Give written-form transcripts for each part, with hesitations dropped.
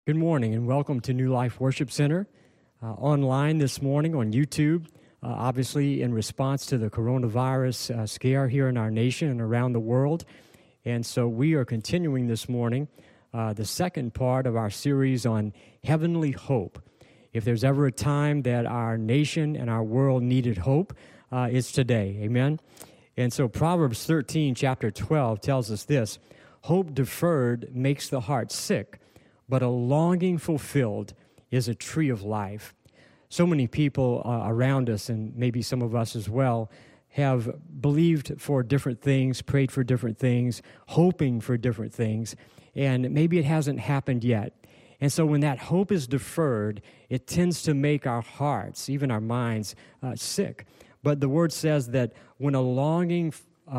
Good morning and welcome to New Life Worship Center. Online this morning on YouTube, obviously in response to the coronavirus scare here in our nation and around the world. And so we are continuing this morning the second part of our series on heavenly hope. If there's ever a time that our nation and our world needed hope, it's today. Amen? And so Proverbs 13, chapter 12 tells us this: hope deferred makes the heart sick, but a longing fulfilled is a tree of life. So many people around us, and maybe some of us as well, have believed for different things, prayed for different things, hoping for different things, and maybe it hasn't happened yet. And so when that hope is deferred, it tends to make our hearts, even our minds, sick. But the Word says that when a longing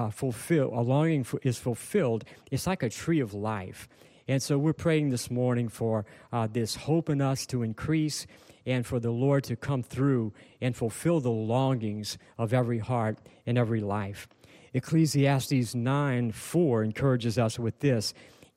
is fulfilled, it's like a tree of life. And so we're praying this morning for this hope in us to increase and for the Lord to come through and fulfill the longings of every heart and every life. Ecclesiastes 9:4 encourages us with this: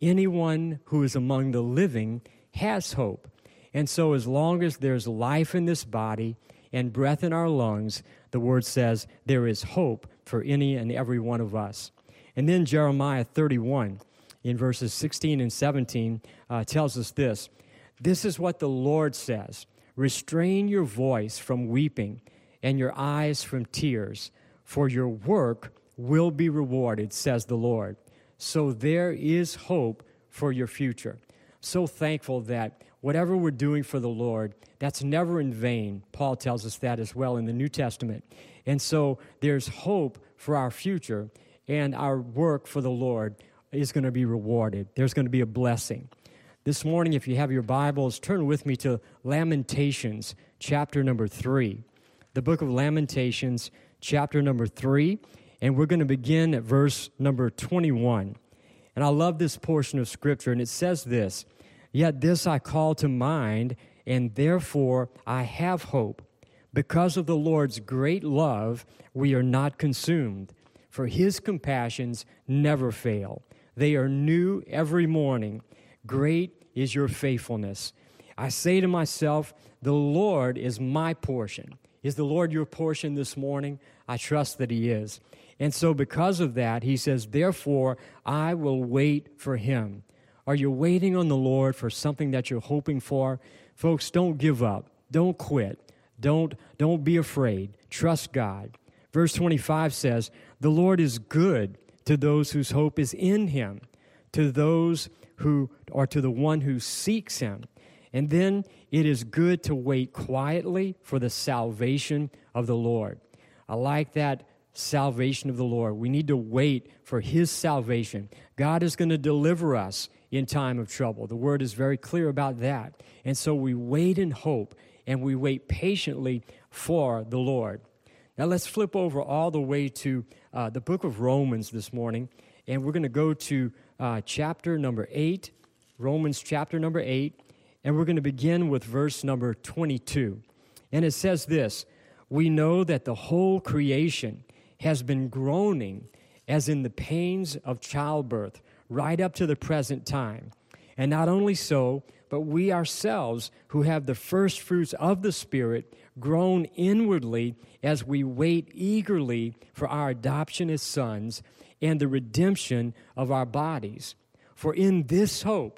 anyone who is among the living has hope. And so as long as there's life in this body and breath in our lungs, the Word says there is hope for any and every one of us. And then Jeremiah 31 in verses 16 and 17 tells us this: this is what the Lord says, restrain your voice from weeping and your eyes from tears, for your work will be rewarded, says the Lord. So there is hope for your future. So thankful that whatever we're doing for the Lord, that's never in vain. Paul tells us that as well in the New Testament. And so there's hope for our future, and our work for the Lord is going to be rewarded. There's going to be a blessing. This morning, if you have your Bibles, turn with me to Lamentations, chapter number 3. The book of Lamentations, chapter number 3, and we're going to begin at verse number 21. And I love this portion of Scripture, and it says this: yet this I call to mind, and therefore I have hope. Because of the Lord's great love, we are not consumed, for His compassions never fail. They are new every morning. Great is your faithfulness. I say to myself, the Lord is my portion. Is the Lord your portion this morning? I trust that He is. And so because of that, He says, therefore, I will wait for Him. Are you waiting on the Lord for something that you're hoping for? Folks, don't give up. Don't quit. Don't be afraid. Trust God. Verse 25 says, the Lord is good to those whose hope is in Him, to those who, or to the one who seeks Him. And then it is good to wait quietly for the salvation of the Lord. I like that salvation of the Lord. We need to wait for His salvation. God is going to deliver us in time of trouble. The Word is very clear about that. And so we wait in hope, and we wait patiently for the Lord. Now let's flip over all the way to the book of Romans this morning, and we're going to go to chapter number 8, Romans chapter number 8, and we're going to begin with verse number 22. And it says this: we know that the whole creation has been groaning as in the pains of childbirth right up to the present time. And not only so, but we ourselves who have the first fruits of the Spirit groan inwardly as we wait eagerly for our adoption as sons and the redemption of our bodies. For in this hope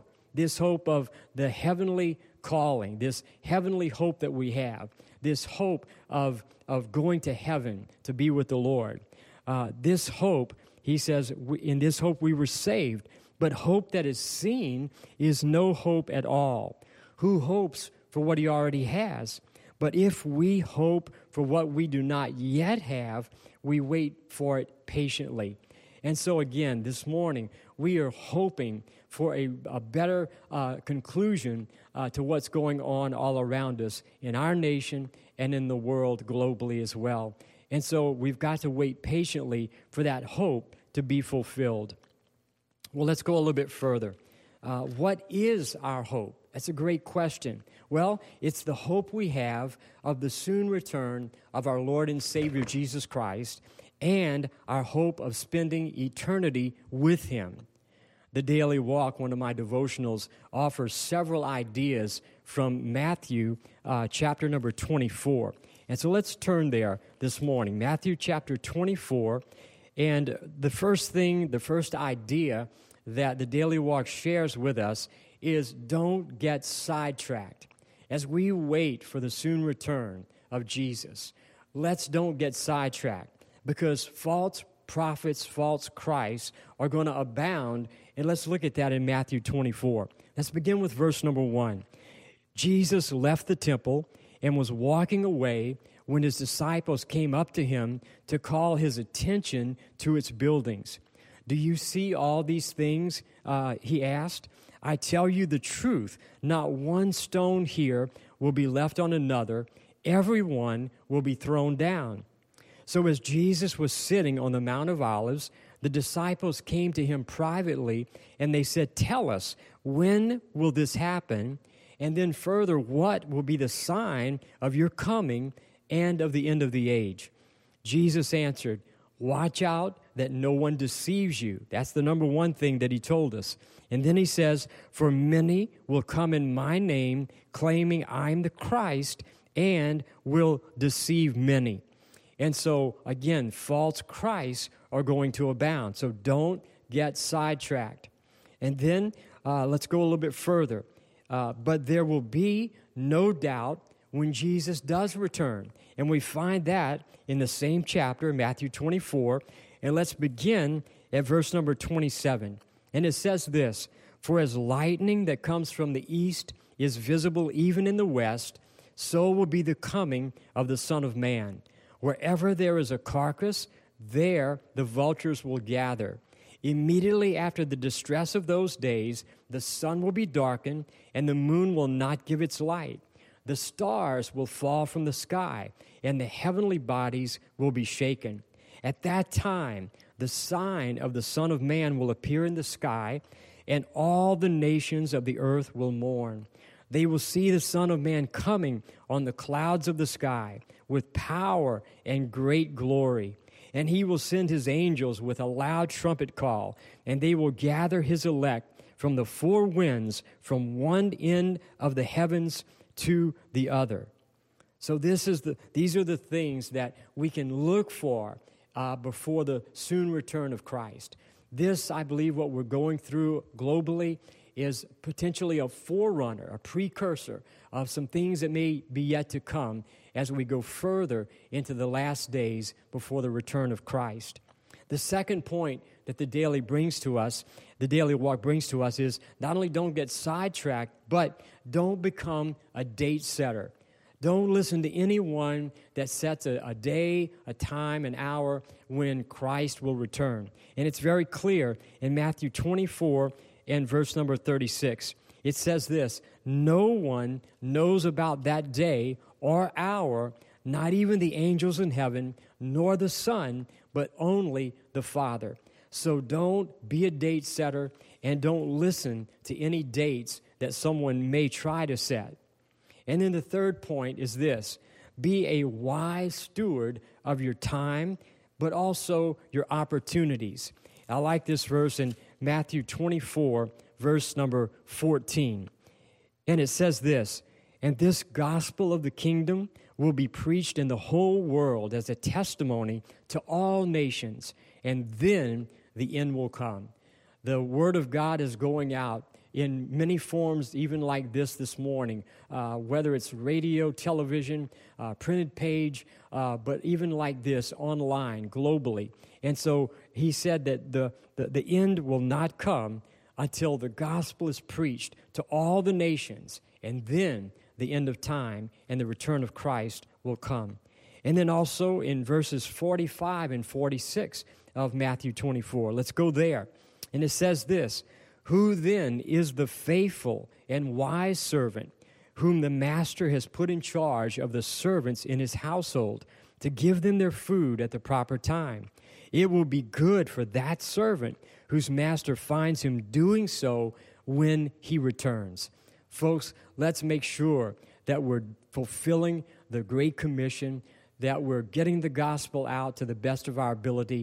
of the heavenly calling, this heavenly hope that we have, this hope of going to heaven to be with the Lord, this hope, he says, in this hope we were saved. But hope that is seen is no hope at all. Who hopes for what he already has? But if we hope for what we do not yet have, we wait for it patiently. And so again, this morning, we are hoping for a better conclusion to what's going on all around us in our nation and in the world globally as well. And so we've got to wait patiently for that hope to be fulfilled. Well, let's go a little bit further. What is our hope? That's a great question. Well, it's the hope we have of the soon return of our Lord and Savior Jesus Christ and our hope of spending eternity with Him. The Daily Walk, one of my devotionals, offers several ideas from Matthew chapter number 24. And so let's turn there this morning. Matthew chapter 24. And the first idea that the Daily Walk shares with us is don't get sidetracked. As we wait for the soon return of Jesus, let's don't get sidetracked, because false prophets, false Christs are going to abound. And let's look at that in Matthew 24. Let's begin with verse number 1. Jesus left the temple and was walking away when his disciples came up to him to call his attention to its buildings. Do you see all these things? He asked. I tell you the truth, not one stone here will be left on another. Everyone will be thrown down. So as Jesus was sitting on the Mount of Olives, the disciples came to him privately, and they said, tell us, when will this happen? And then further, what will be the sign of your coming and of the end of the age? Jesus answered, watch out that no one deceives you. That's the number one thing that he told us. And then he says, for many will come in my name, claiming I'm the Christ, and will deceive many. And so, again, false Christs are going to abound. So don't get sidetracked. And then let's go a little bit further. But there will be no doubt when Jesus does return. And we find that in the same chapter, Matthew 24. And let's begin at verse number 27. And it says this, for as lightning that comes from the east is visible even in the west, so will be the coming of the Son of Man. Wherever there is a carcass, there the vultures will gather. Immediately after the distress of those days, the sun will be darkened, and the moon will not give its light. The stars will fall from the sky, and the heavenly bodies will be shaken. At that time, the sign of the Son of Man will appear in the sky, and all the nations of the earth will mourn. They will see the Son of Man coming on the clouds of the sky with power and great glory. And he will send his angels with a loud trumpet call, and they will gather his elect from the four winds, from one end of the heavens to the other. So these are the things that we can look for before the soon return of Christ. This, I believe, what we're going through globally is potentially a forerunner, a precursor of some things that may be yet to come as we go further into the last days before the return of Christ. The second point that the Daily Walk brings to us is not only don't get sidetracked, but don't become a date setter. Don't listen to anyone that sets a day, a time, an hour when Christ will return. And it's very clear in Matthew 24 and verse number 36. It says this, no one knows about that day or hour, not even the angels in heaven, nor the Son, but only the Father. So don't be a date setter, and don't listen to any dates that someone may try to set. And then the third point is this, be a wise steward of your time, but also your opportunities. I like this verse in Matthew 24, verse number 14. And it says this, and this gospel of the kingdom will be preached in the whole world as a testimony to all nations, and then the end will come. The word of God is going out in many forms, even like this morning, whether it's radio, television, printed page, but even like this, online, globally. And so he said that the end will not come until the gospel is preached to all the nations, and then the end of time and the return of Christ will come. And then also in verses 45 and 46 of Matthew 24, let's go there. And it says this, who then is the faithful and wise servant whom the master has put in charge of the servants in his household to give them their food at the proper time? It will be good for that servant whose master finds him doing so when he returns. Folks, let's make sure that we're fulfilling the Great Commission, that we're getting the gospel out to the best of our ability.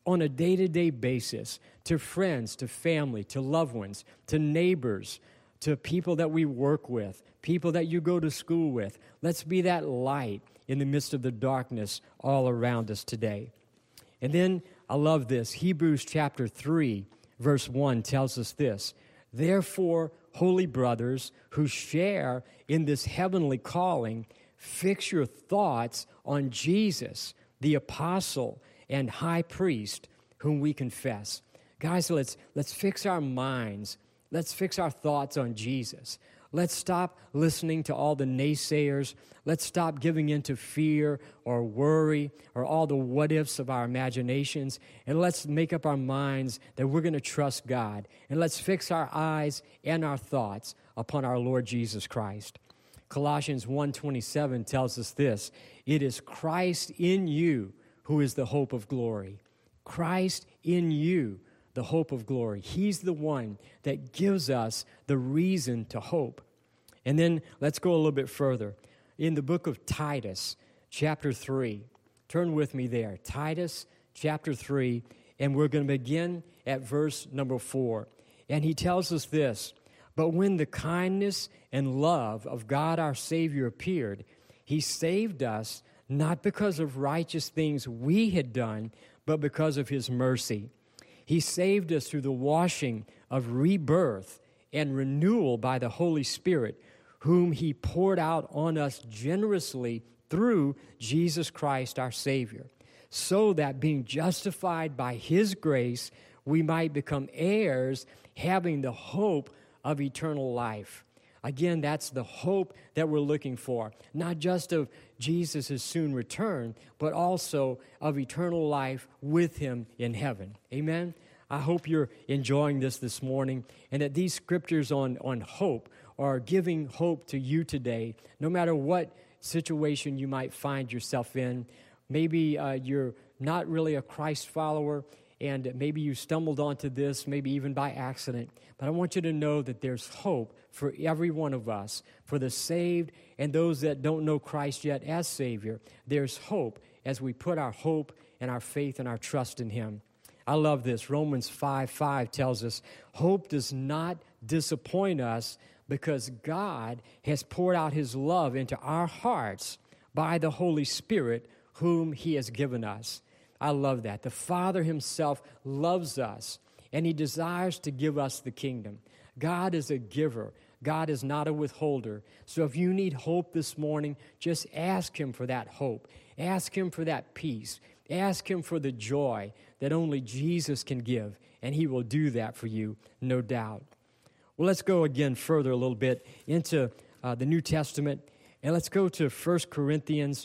on a day-to-day basis to friends, to family, to loved ones, to neighbors, to people that we work with, people that you go to school with. Let's be that light in the midst of the darkness all around us today. And then, I love this, Hebrews chapter 3, verse 1 tells us this: "Therefore, holy brothers who share in this heavenly calling, fix your thoughts on Jesus, the apostle and high priest, whom we confess." Guys, let's fix our minds. Let's fix our thoughts on Jesus. Let's stop listening to all the naysayers. Let's stop giving in to fear or worry or all the what-ifs of our imaginations. And let's make up our minds that we're going to trust God. And let's fix our eyes and our thoughts upon our Lord Jesus Christ. Colossians 1:27 tells us this: "It is Christ in you who is the hope of glory." Christ in you, the hope of glory. He's the one that gives us the reason to hope. And then let's go a little bit further. In the book of Titus, chapter 3, turn with me there. Titus, chapter 3, and we're going to begin at verse number 4. And he tells us this: "But when the kindness and love of God our Savior appeared, he saved us not because of righteous things we had done, but because of his mercy. He saved us through the washing of rebirth and renewal by the Holy Spirit, whom he poured out on us generously through Jesus Christ our Savior, so that being justified by his grace, we might become heirs, having the hope of eternal life." Again, that's the hope that we're looking for, not just of Jesus' soon return, but also of eternal life with him in heaven. Amen? I hope you're enjoying this morning, and that these scriptures on hope are giving hope to you today, no matter what situation you might find yourself in. Maybe you're not really a Christ follower, and maybe you stumbled onto this, maybe even by accident. But I want you to know that there's hope for every one of us, for the saved and those that don't know Christ yet as Savior. There's hope as we put our hope and our faith and our trust in him. I love this. Romans 5:5 tells us, "Hope does not disappoint us because God has poured out his love into our hearts by the Holy Spirit whom he has given us." I love that. The Father himself loves us, and he desires to give us the kingdom. God is a giver. God is not a withholder. So if you need hope this morning, just ask him for that hope. Ask him for that peace. Ask him for the joy that only Jesus can give, and he will do that for you, no doubt. Well, let's go again further a little bit into the New Testament, and let's go to 1 Corinthians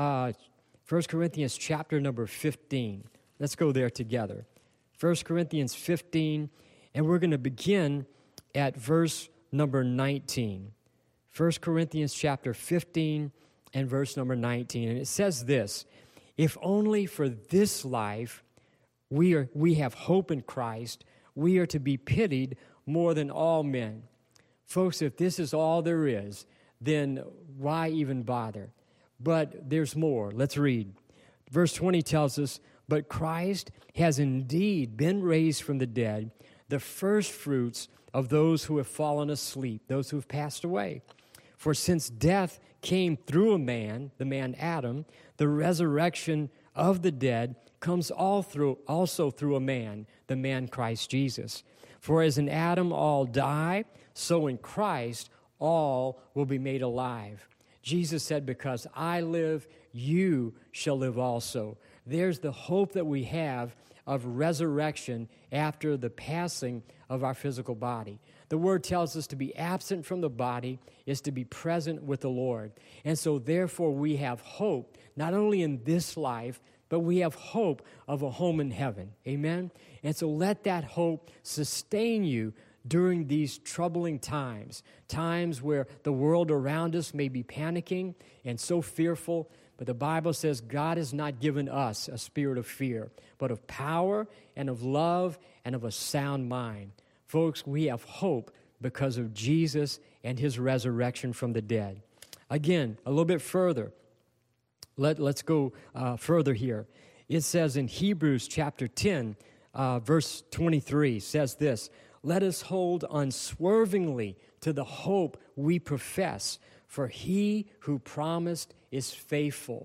chapter number 15. Let's go there together. 1 Corinthians 15, and we're going to begin at verse number 19. 1 Corinthians chapter 15 and verse number 19. And it says this: "If only for this life we have hope in Christ, we are to be pitied more than all men." Folks, if this is all there is, then why even bother? But there's more. Let's read. Verse 20 tells us, "But Christ has indeed been raised from the dead, the first fruits of those who have fallen asleep," those who have passed away. "For since death came through a man, the man Adam, the resurrection of the dead comes also through a man, the man Christ Jesus. For as in Adam all die, so in Christ all will be made alive." Jesus said, "Because I live, you shall live also." There's the hope that we have of resurrection after the passing of our physical body. The word tells us to be absent from the body is to be present with the Lord. And so therefore we have hope, not only in this life, but we have hope of a home in heaven. Amen? And so let that hope sustain you during these troubling times, times where the world around us may be panicking and so fearful. But the Bible says God has not given us a spirit of fear, but of power and of love and of a sound mind. Folks, we have hope because of Jesus and his resurrection from the dead. Again, a little bit further. Let's go further here. It says in Hebrews chapter 10, verse 23, says this, "Let us hold unswervingly to the hope we profess, for he who promised is faithful."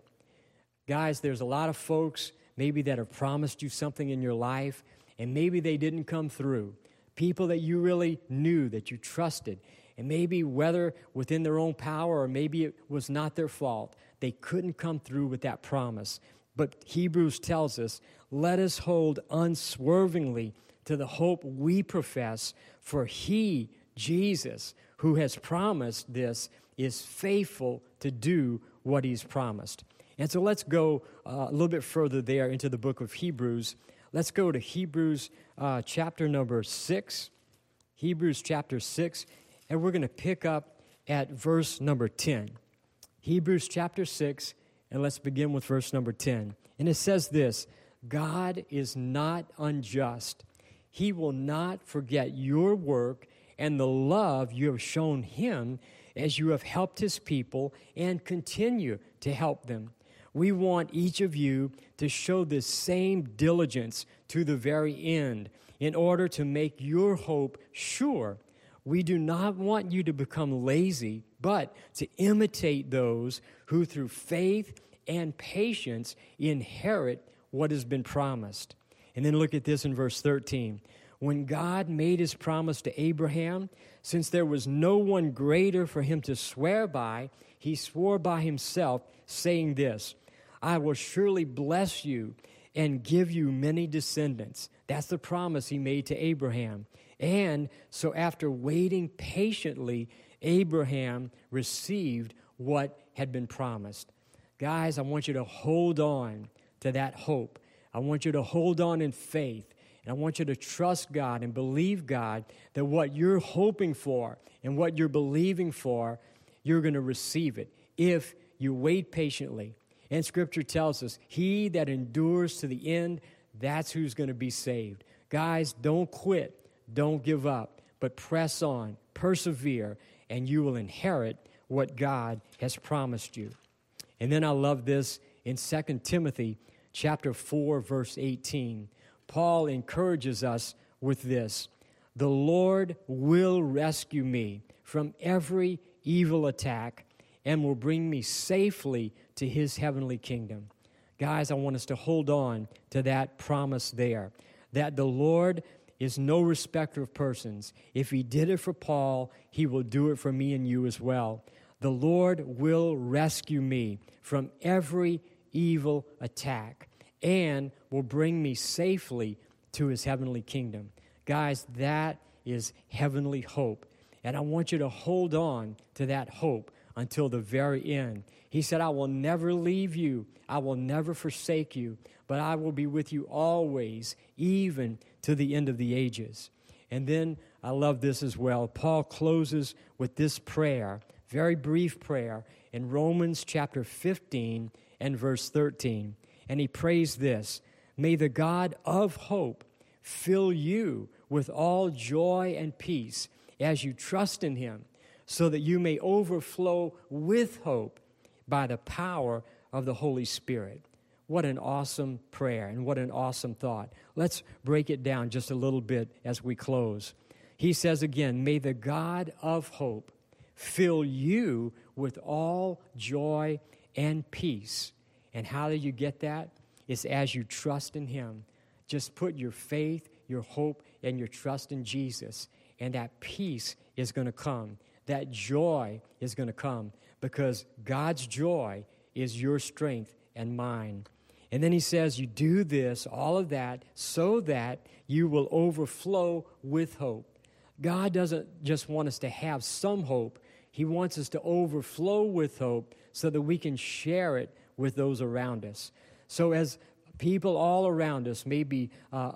Guys, there's a lot of folks maybe that have promised you something in your life, and maybe they didn't come through. People that you really knew, that you trusted, and maybe whether within their own power or maybe it was not their fault, they couldn't come through with that promise. But Hebrews tells us, let us hold unswervingly to the hope we profess, for he, Jesus, who has promised this, is faithful to do what he's promised. And so let's go a little bit further there into the book of Hebrews. Let's go to Hebrews chapter number 6. Hebrews chapter 6, and we're going to pick up at verse number 10. Hebrews chapter 6, and let's begin with verse number 10. And it says this, "God is not unjust. He will not forget your work and the love you have shown him as you have helped his people and continue to help them. We want each of you to show this same diligence to the very end in order to make your hope sure. We do not want you to become lazy, but to imitate those who through faith and patience inherit what has been promised." And then look at this in verse 13. "When God made his promise to Abraham, since there was no one greater for him to swear by, he swore by himself, saying this, 'I will surely bless you and give you many descendants.'" That's the promise he made to Abraham. And so after waiting patiently, Abraham received what had been promised. Guys, I want you to hold on to that hope. I want you to hold on in faith. And I want you to trust God and believe God that what you're hoping for and what you're believing for, you're going to receive it if you wait patiently. And Scripture tells us, he that endures to the end, that's who's going to be saved. Guys, don't quit. Don't give up. But press on. Persevere. And you will inherit what God has promised you. And then I love this in 2 Timothy chapter 4, verse 18. Paul encourages us with this, "The Lord will rescue me from every evil attack and will bring me safely to his heavenly kingdom." Guys, I want us to hold on to that promise there, that the Lord is no respecter of persons. If he did it for Paul, he will do it for me and you as well. The Lord will rescue me from every evil attack and will bring me safely to his heavenly kingdom. Guys, that is heavenly hope. And I want you to hold on to that hope until the very end. He said, "I will never leave you. I will never forsake you, but I will be with you always, even to the end of the ages." And then I love this as well. Paul closes with this prayer, very brief prayer, in Romans chapter 15 and verse 13. And he prays this, "May the God of hope fill you with all joy and peace as you trust in him, so that you may overflow with hope by the power of the Holy Spirit." What an awesome prayer and what an awesome thought. Let's break it down just a little bit as we close. He says again, "May the God of hope fill you with all joy and peace." And how do you get that? It's as you trust in him. Just put your faith, your hope, and your trust in Jesus, and that peace is going to come. That joy is going to come because God's joy is your strength and mine. And then he says, you do this, all of that, so that you will overflow with hope. God doesn't just want us to have some hope. He wants us to overflow with hope so that we can share it with those around us. So as people all around us may be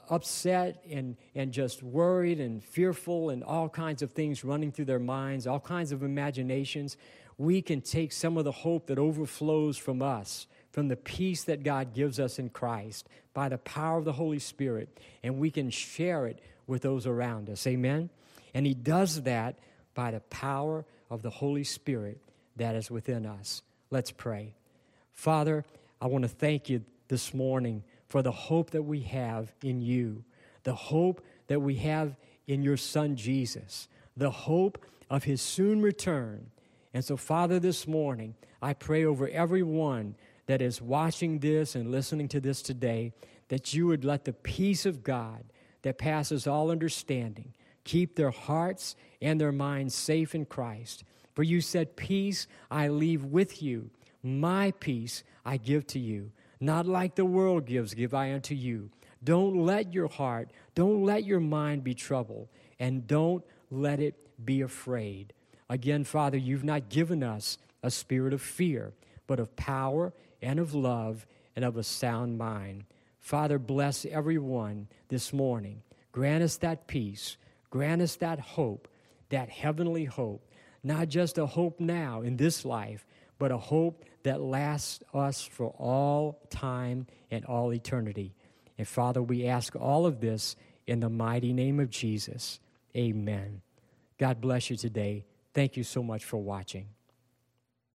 upset and just worried and fearful and all kinds of things running through their minds, all kinds of imaginations, we can take some of the hope that overflows from us, from the peace that God gives us in Christ, by the power of the Holy Spirit, and we can share it with those around us. Amen? And he does that by the power of the Holy Spirit that is within us. Let's pray. Father, I want to thank you this morning for the hope that we have in you, the hope that we have in your Son Jesus, the hope of his soon return. And so, Father, this morning, I pray over everyone that is watching this and listening to this today, that you would let the peace of God that passes all understanding keep their hearts and their minds safe in Christ. For you said, peace I leave with you, my peace I give to you. Not like the world gives, give I unto you. Don't let your heart, don't let your mind be troubled, and don't let it be afraid. Again, Father, you've not given us a spirit of fear, but of power and of love and of a sound mind. Father, bless everyone this morning. Grant us that peace. Grant us that hope, that heavenly hope. Not just a hope now in this life, but a hope that lasts us for all time and all eternity. And Father, we ask all of this in the mighty name of Jesus. Amen. God bless you today. Thank you so much for watching.